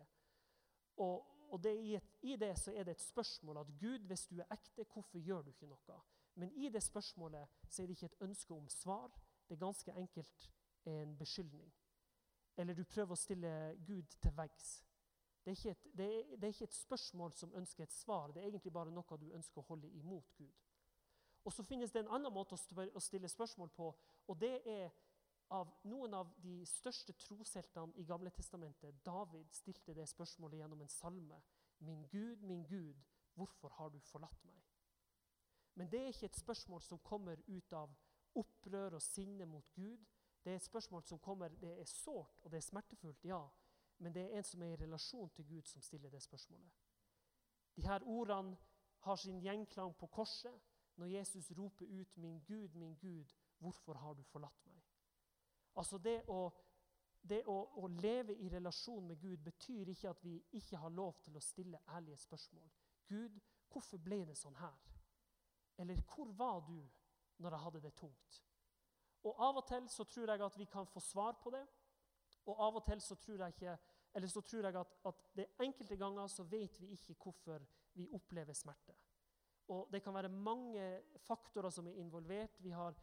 Og i det så er det et spørsmål at Gud, hvis du er ekte, hvorfor gjør du ikke noe? Men i det spørsmålet så er det ikke et ønske om svar. Det er ganske enkelt en beskyldning. Eller du prøver å stille Gud til veggs. Det er ikke et spørsmål som ønsker et svar. Det er egentlig bare noe du ønsker å holde imot Gud. Og så finnes det en annen måte å stille spørsmål på, og det er av noen av de største trosheltene i Gamle Testamentet. David stilte det spørsmålet gjennom en salme. Min Gud, hvorfor har du forlatt meg? Men det er ikke et spørsmål som kommer ut av opprør og sinne mot Gud. Det er et spørsmål som kommer, det er sårt og det er smertefullt, ja. Men det er en som er i relasjon til Gud som stiller det spørsmålet. De her ordene har sin gjenklang på korset når Jesus roper ut, min Gud, hvorfor har du forlatt meg? Altså det å leve i relasjon med Gud betyr ikke at vi ikke har lov til å stille ærlige spørsmål. Gud, hvorfor ble det sånn her? Eller hvor var du når jeg hadde det tungt? Og av og til så tror jeg at vi kan få svar på det, og av og til så tror jeg at det enkelte ganger så vet vi ikke hvorfor vi opplever smerte. Og det kan være mange faktorer som er involvert. Vi har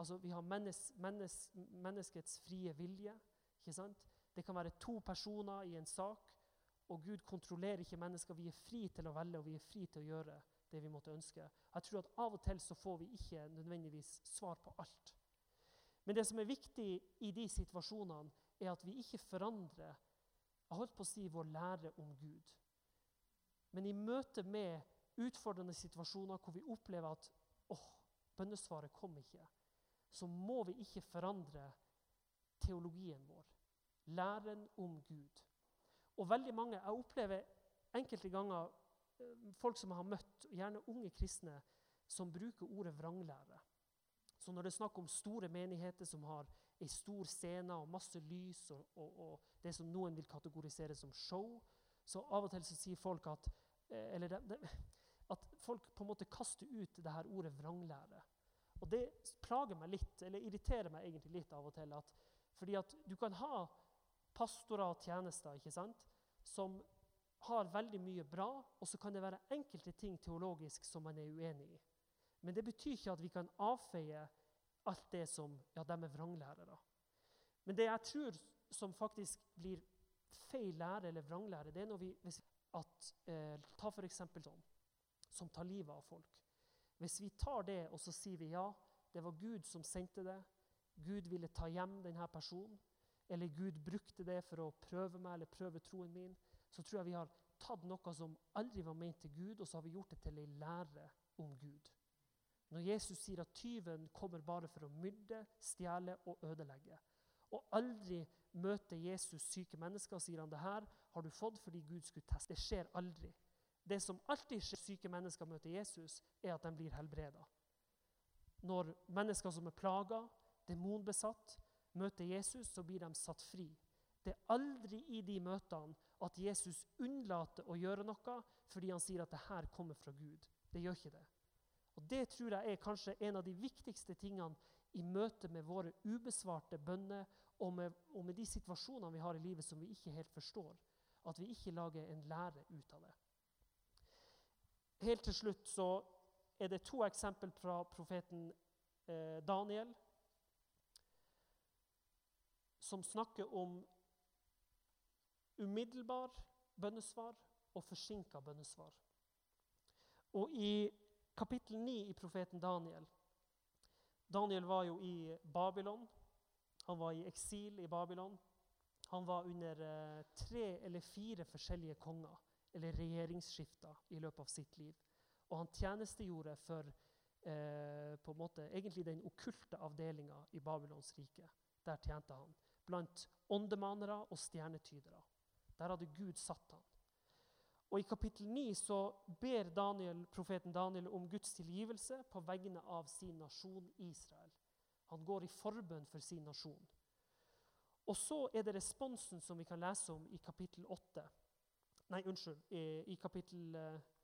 menneskets frie vilje, ikke sant? Det kan være to personer i en sak, og Gud kontrollerer ikke mennesker. Vi er fri til å velge, og vi er fri til å gjøre det vi måtte ønske. Jeg tror at av og til så får vi ikke nødvendigvis svar på alt. Men det som er viktig i de situasjonene, er at vi ikke forandrer, jeg holdt på å si, vår lære om Gud. Men i møte med utfordrende situasjoner hvor vi opplever at bønnesvaret kom ikke, så må vi ikke forandre teologien vår, læren om Gud. Og veldig mange, jeg opplever enkelte ganger folk som har møtt, gjerne unge kristne, som bruker ordet vranglære. Så når det er snakk om store menigheter som har en stor scene og masse lys og det som noen vil kategorisere som show, så av og til så sier folk at folk på en måte kaster ut det her ordet vranglære. Og det plager meg litt, eller irriterer meg egentlig litt av og til, fordi at du kan ha pastorer og tjenester, ikke sant, som har veldig mye bra, og så kan det være enkelte ting teologisk som man er uenig i. Men det betyr ikke at vi kan avfeie alt det som, ja, de er vranglærere. Men det jeg tror som faktisk blir feil lære eller vranglære, det er når ta for eksempel sånn, som tar livet av folk. Hvis vi tar det, og så sier vi, ja, det var Gud som sendte det, Gud ville ta hjem denne personen, eller Gud brukte det for å prøve meg, eller prøve troen min, så tror jeg vi har tatt noe som aldri var ment til Gud, og så har vi gjort det til en lære om Gud. Når Jesus sier at tyven kommer bare for å myrde, stjele og ødelegge, og aldri møter Jesus syke mennesker, sier han, det her har du fått fordi Gud skulle teste. Det skjer aldri. Det som alltid skjer syke mennesker møter Jesus, er at de blir helbredet. Når mennesker som er plaget, demonbesatt, møter Jesus, så blir de satt fri. Det er aldri i de møtene at Jesus unnlater å gjøre noe, fordi han sier at det her kommer fra Gud. Det gjør ikke det. Og det tror jeg er kanskje en av de viktigste tingene i møte med våre ubesvarte bønner, og med de situasjonene vi har i livet som vi ikke helt forstår, at vi ikke lager en lære ut av det. Helt til slutt så er det 2 eksempel fra profeten Daniel. som snakker om umiddelbar bønnesvar og forsinket bønnesvar. Og i kapittel 9 i profeten Daniel, Daniel var jo i Babylon, han var i eksil i Babylon, han var under 3 eller 4 forskjellige konger, eller regjeringsskifter i løpet av sitt liv. Og han tjenestegjorde for på en måte egentlig den okkulte avdelingen i Babylons rike. Der tjente han blant åndemanere og stjernetydere. Der hadde Gud satt han. Og i kapittel 9 så ber profeten Daniel om Guds tilgivelse på vegne av sin nasjon Israel. Han går i forbønn for sin nasjon. Og så er det responsen som vi kan lese om i kapittel 8. I kapittel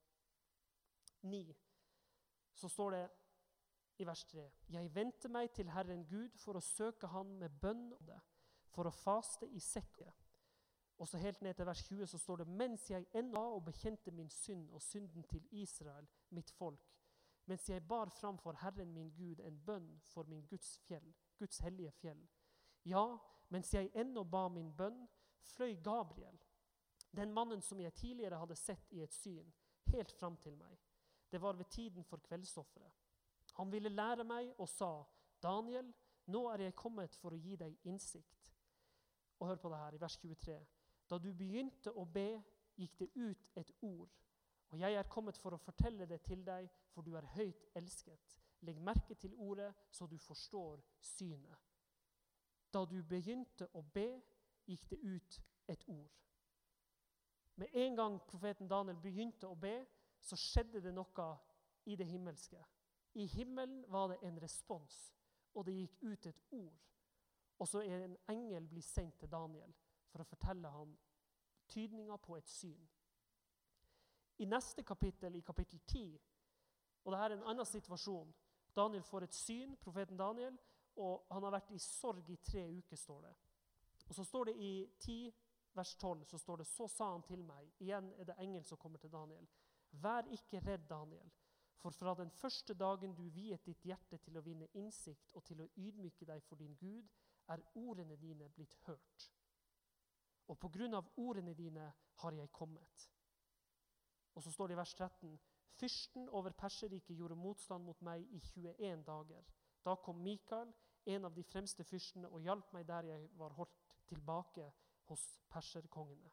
9 så står det i vers 3: «Jeg vendte meg til Herren Gud for å søke han med bønn og det, for å faste i sekket.» Og så helt ned til vers 20 så står det: «Mens jeg ennå og bekjente min synd og synden til Israel, mitt folk, mens jeg bar fram for Herren min Gud en bønn for min Guds fjell, Guds hellige fjell. Ja, mens jeg ennå ba min bønn, fløy Gabriel, den mannen som jeg tidligere hadde sett i et syn, helt fram til meg. Det var ved tiden for kveldsofferet. Han ville lære meg og sa: Daniel, nå er jeg kommet for å gi deg innsikt. Og hør på det her i vers 23. Da du begynte å be, gikk det ut et ord. Og jeg er kommet for å fortelle det til deg, for du er høyt elsket. Legg merke til ordet, så du forstår synet. Da du begynte å be, gikk det ut et ord. Med en gang profeten Daniel begynte å be, så skjedde det noe i det himmelske. I himmelen var det en respons, og det gikk ut et ord. Og så er en engel blitt sendt til Daniel for å fortelle han tydninga på et syn. I neste kapittel, i kapittel 10, og dette er en annen situasjon. Daniel får et syn, profeten Daniel, og han har vært i sorg i 3 uker, står det. Og så står det i 10, vers 12, så står det: Så sa han til meg, igjen er det engel som kommer til Daniel: Vær ikke redd, Daniel, for fra den første dagen du viet ditt hjerte til å vinne innsikt og til å ydmyke deg for din Gud, er ordene dine blitt hørt. Og på grunn av ordene dine har jeg kommet. Og så står det i vers 13: Fyrsten over Perserriket gjorde motstand mot meg i 21 dager. Da kom Mikael, en av de fremste fyrstene, og hjalp meg der jeg var holdt tilbake hos perserkongene.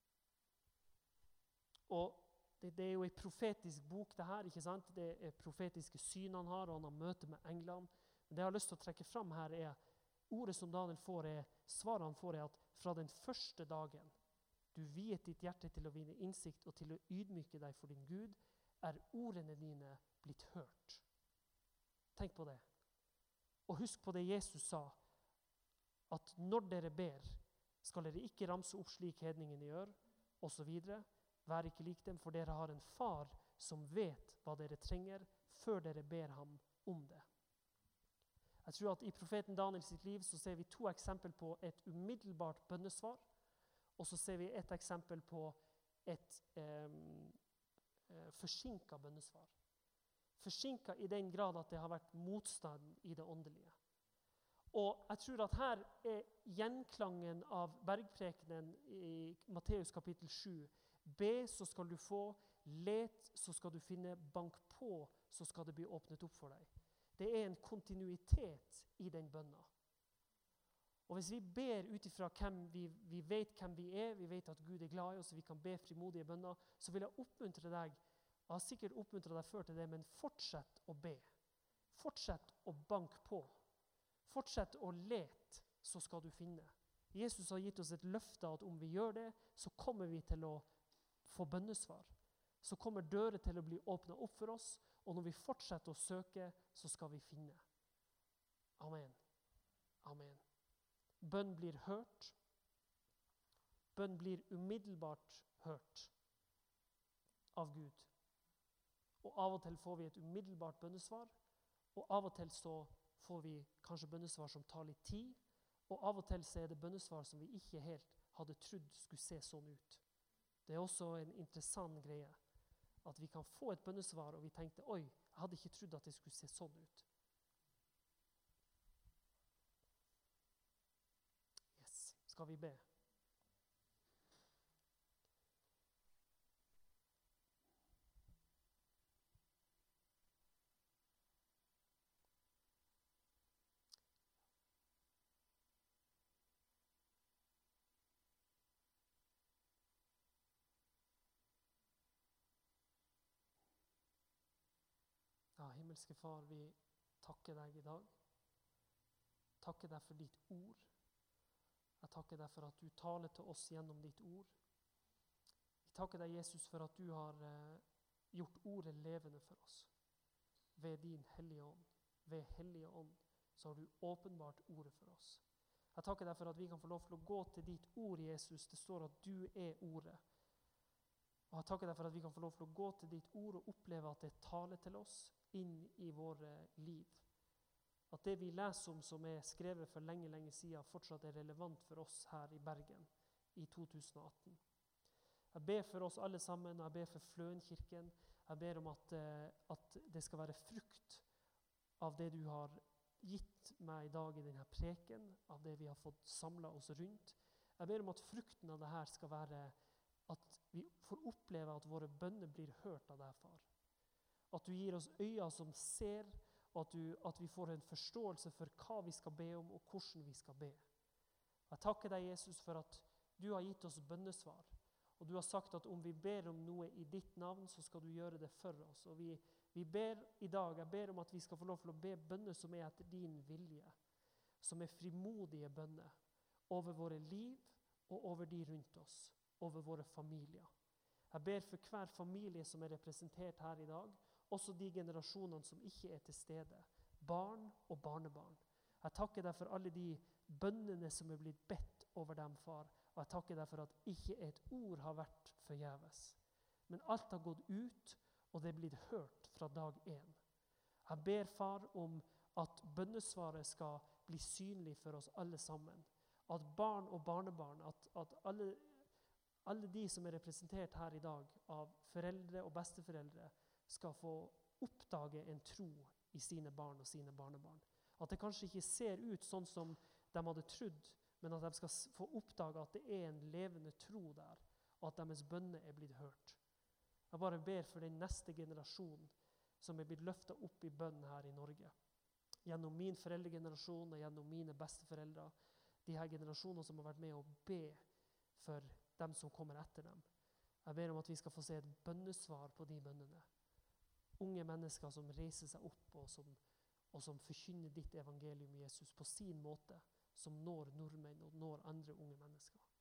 Og det er jo en profetisk bok det her, ikke sant? Det er profetiske syn han har, og han har møte med englene. Men det jeg har lyst til å trekke fram her er, ordet som Daniel får svaret han får er at fra den første dagen du viet ditt hjerte til å vinne innsikt og til å ydmyke deg for din Gud, er ordene dine blitt hørt. Tenk på det. Og husk på det Jesus sa, at når dere ber, skal dere ikke ramse opp slik hedningene gjør, og så videre. Vær ikke lik dem, for dere har en far som vet hva dere trenger, før dere ber ham om det. Jeg tror at i profeten Daniel sitt liv så ser vi 2 eksempel på et umiddelbart bønnesvar, og så ser vi et eksempel på et forsinket bønnesvar. Forsinket i den grad at det har vært motstand i det åndelige. Og jeg tror at her er gjenklangen av bergprekenen i Matteus kapittel 7. Be, så skal du få. Let, så skal du finne. Bank på, så skal det bli åpnet opp for deg. Det er en kontinuitet i den bønna. Og hvis vi ber ut ifra hvem vi vet hvem vi er, vi vet at Gud er glad i oss, så vi kan be frimodige bønner, så vil jeg oppmuntre deg, jeg har sikkert oppmuntret deg før til det, men fortsett å be. Fortsett å banke på. Fortsett å lete, så skal du finne. Jesus har gitt oss et løfte at om vi gjør det, så kommer vi til å få bønnesvar. Så kommer dører til å bli åpnet opp for oss, og når vi fortsetter å søke, så skal vi finne. Amen. Amen. Bønn blir hørt. Bønn blir umiddelbart hørt av Gud. Og av og til får vi et umiddelbart bønnesvar, og av og til så får vi kanskje bønnesvar som tar litt tid, og av og til så er det bønnesvar som vi ikke helt hadde trodd skulle se sånn ut. Det er også en interessant greie, at vi kan få et bønnesvar, og vi tenkte, oi, jeg hadde ikke trodd at det skulle se sånn ut. skal vi be. Ja, himmelske Far, vi takker deg i dag. Takker deg for ditt ord. Jeg takker deg for at du taler til oss gjennom ditt ord. Jeg takker deg, Jesus, for at du har gjort ordet levende for oss. Ved din hellige ånd. Ved hellige ånd så har du åpenbart ordet for oss. Jeg takker deg for at vi kan få lov til å gå til ditt ord, Jesus. Det står at du er ordet. Og jeg takker deg for at vi kan få lov til å gå til ditt ord og oppleve at det taler til oss inn i våre liv. At det vi leser om som er skrevet for lenge, lenge siden, fortsatt er relevant for oss her i Bergen i 2018. Jeg ber for oss alle sammen, og jeg ber for Fløenkirken. Jeg ber om at det skal være frukt av det du har gitt meg i dag i denne preken, av det vi har fått samlet oss rundt. Jeg ber om at frukten av det her skal være at vi får oppleve at våre bønner blir hørt av deg, far. At du gir oss øyne som ser, og at vi får en forståelse for hva vi skal be om, og hvordan vi skal be. Jeg takker deg, Jesus, for at du har gitt oss bønnesvar. Og du har sagt at om vi ber om noe i ditt navn, så skal du gjøre det for oss. Og vi ber i dag, jeg ber om at vi skal få lov til å be bønner som er etter din vilje, som er frimodige bønner, over våre liv og over de rundt oss, over våre familier. Jeg ber for hver familie som er representert her i dag, også de generasjonene som ikke er til stede, barn og barnebarn. Jeg takker deg for alle de bønnene som er blitt bedt over dem, far. Og jeg takker deg for at ikke et ord har vært forgjeves. Men alt har gått ut, og det er blitt hørt fra dag 1. Jeg ber, far, om at bønnesvaret skal bli synlig for oss alle sammen. At barn og barnebarn, at alle de som er representert her i dag, av foreldre og besteforeldre, skal få oppdage en tro i sine barn og sine barnebarn. At det kanskje ikke ser ut sånn som de hadde trodd, men at de skal få oppdage at det er en levende tro der, og at deres bønner er blitt hørt. Jeg bare ber for den neste generasjon som er blitt løftet opp i bønn her i Norge. Gjennom min foreldregenerasjon og gjennom mine besteforeldre. De her generasjonene som har vært med å be for dem som kommer etter dem. Jeg ber om at vi skal få se et bønnesvar på de bønnene. Unge mennesker som reiser seg opp og som forkynner ditt evangelium, Jesus, på sin måte, som når nordmenn og når andre unge mennesker.